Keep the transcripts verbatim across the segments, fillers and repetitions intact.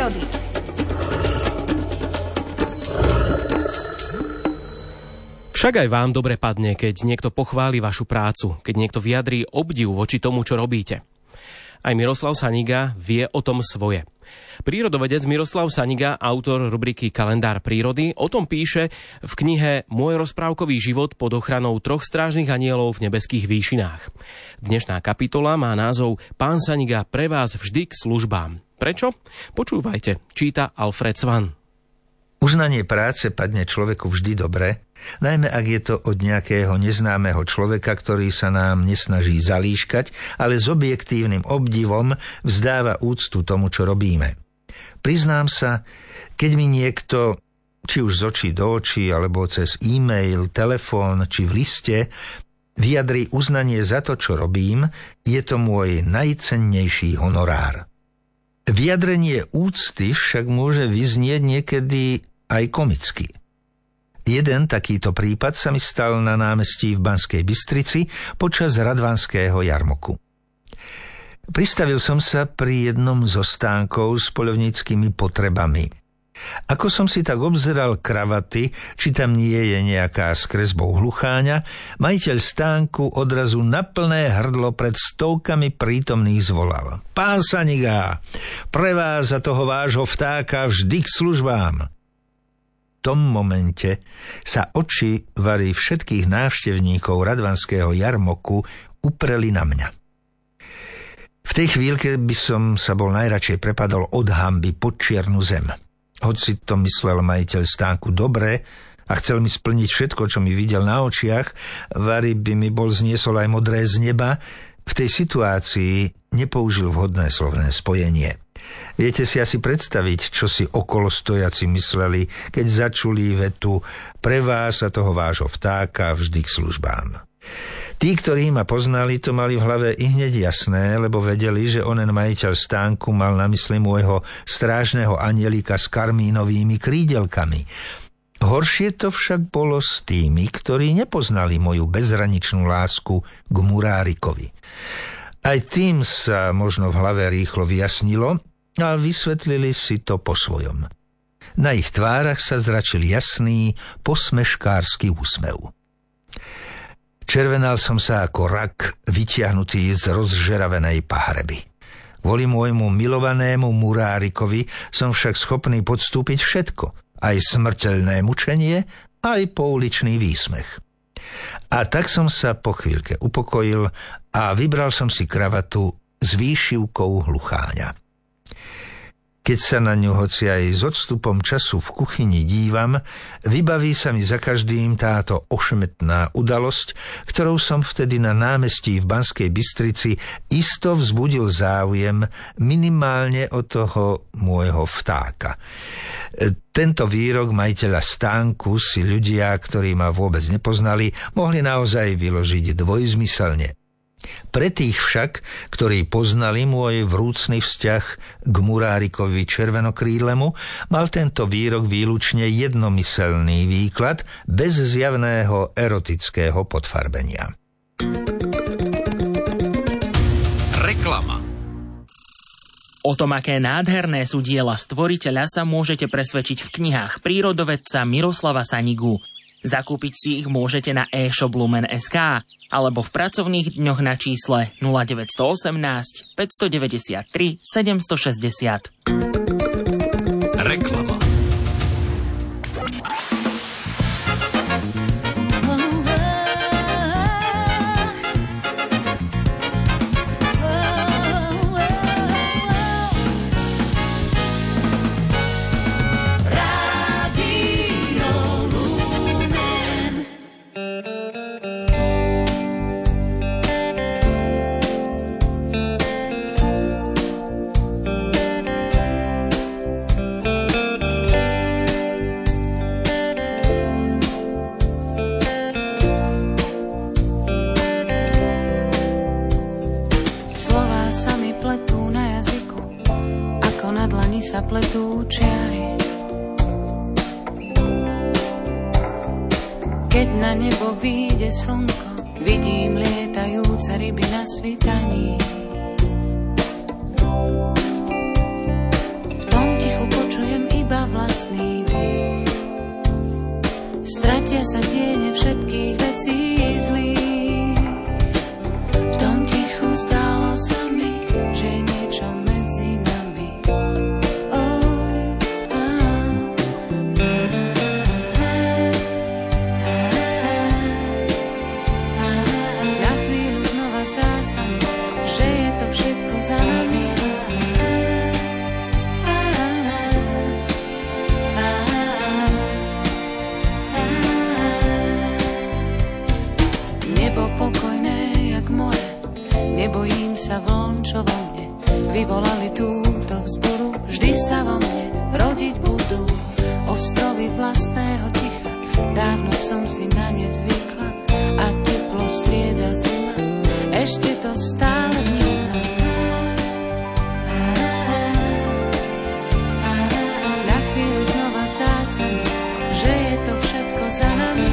prírody. Však aj vám dobre padne, keď niekto pochváli vašu prácu, keď niekto vyjadrí obdiv voči tomu, čo robíte. Aj Miroslav Saniga vie o tom svoje. Prírodovedec Miroslav Saniga, autor rubriky Kalendár prírody, o tom píše v knihe Môj rozprávkový život pod ochranou troch strážnych anielov v nebeských výšinách. Dnešná kapitola má názov Pán Saniga pre vás vždy k službám. Prečo? Počúvajte, číta Alfred Svan. Uznanie práce padne človeku vždy dobre, najmä ak je to od nejakého neznámeho človeka, ktorý sa nám nesnaží zalíškať, ale s objektívnym obdivom vzdáva úctu tomu, čo robíme. Priznám sa, keď mi niekto, či už z očí do očí, alebo cez e-mail, telefón, či v liste, vyjadrí uznanie za to, čo robím, je to môj najcennejší honorár. Vyjadrenie úcty však môže vyznieť niekedy aj komicky. Jeden takýto prípad sa mi stal na námestí v Banskej Bystrici počas Radvanského jarmoku. Pristavil som sa pri jednom zo stánkov s poľovníckymi potrebami. Ako som si tak obzeral kravaty, či tam nie je nejaká s kresbou hlucháňa, majiteľ stánku odrazu na plné hrdlo pred stovkami prítomných zvolal: Pán Saniga, pre vás a toho vášho vtáka vždy k službám. V tom momente sa oči vary všetkých návštevníkov Radvanského jarmoku upreli na mňa. V tej chvíľke by som sa bol najradšej prepadol od hanby pod čiernu zem. Hoci to myslel majiteľ stánku dobre a chcel mi splniť všetko, čo mi videl na očiach, vari by mi bol zniesol aj modré z neba, v tej situácii nepoužil vhodné slovné spojenie. Viete si asi predstaviť, čo si okolo stojaci mysleli, keď začuli vetu pre vás a toho vášho vtáka vždy k službám. Tí, ktorí ma poznali, to mali v hlave i hneď jasné, lebo vedeli, že onen majiteľ stánku mal na mysli môjho strážneho anielika s karmínovými krídelkami. Horšie to však bolo s tými, ktorí nepoznali moju bezhraničnú lásku k murárikovi. Aj tým sa možno v hlave rýchlo vyjasnilo a vysvetlili si to po svojom. Na ich tvárach sa zračil jasný, posmeškársky úsmev. Červenal som sa ako rak vytiahnutý z rozžeravenej pahreby. Kvôli môjmu milovanému murárikovi som však schopný podstúpiť všetko, aj smrteľné mučenie, aj pouličný výsmech. A tak som sa po chvíľke upokojil a vybral som si kravatu s výšivkou hlucháňa. Keď sa na ňu hoci aj s odstupom času v kuchyni dívam, vybaví sa mi za každým táto ošmetná udalosť, ktorou som vtedy na námestí v Banskej Bystrici isto vzbudil záujem minimálne od toho môjho vtáka. Tento výrok majiteľa stánku si ľudia, ktorí ma vôbec nepoznali, mohli naozaj vyložiť dvojzmyselne. Pre tých však, ktorí poznali môj vrúcny vzťah k murárikovi červenokrídlemu, mal tento výrok výlučne jednomyselný výklad bez zjavného erotického podfarbenia. Reklama. O tom, aké nádherné sú diela stvoriteľa, sa môžete presvedčiť v knihách prírodovedca Miroslava Sanigu. Zakúpiť si ich môžete na e-shop lumen bodka es ká alebo v pracovných dňoch na čísle nula deväť jedna osem, päť deväť tri, sedem šesť nula. Reklama. Sa pletú čiary. Keď na nebo vyjde slnko, vidím lietajúce ryby na svitaní. V tom tichu vlastný dých. Stratia sa tiene všetkých vecí zlých. V tom tichu stálo sa mi, že je niečo medzi nami. Na chvíľu znova zdá sa mi, že je to všetko za nami. Nebo pokojné jak more, nebojím sa vln, čo vo mne vyvolali túto vzburu. Vždy sa vo mne rodiť budú ostrovy vlastného ticha. Dávno som si na ne zvykla a teplo strieda zima. Ešte to stále vnímam. Na chvíľu znova zdá sa mi, že je to všetko za nami.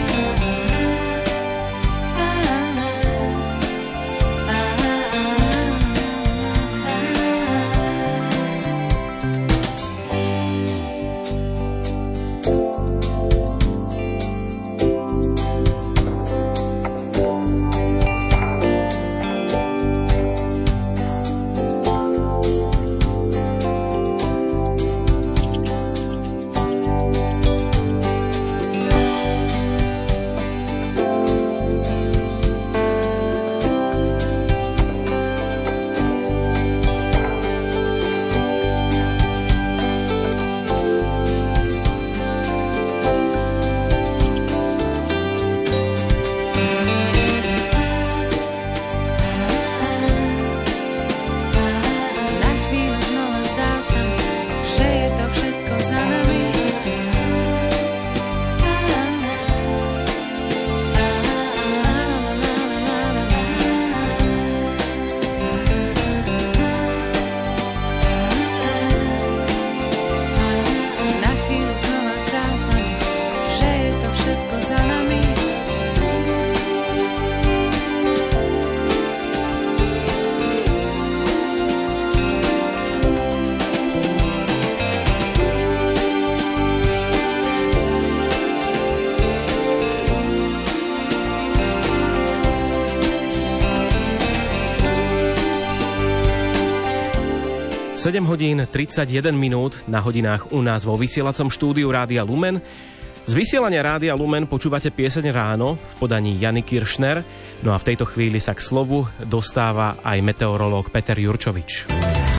sedem hodín tridsaťjeden minút na hodinách u nás vo vysielacom štúdiu Rádia Lumen. Z vysielania Rádia Lumen počúvate pieseň Ráno v podaní Jany Kiršner. No a v tejto chvíli sa k slovu dostáva aj meteorológ Peter Jurčovič.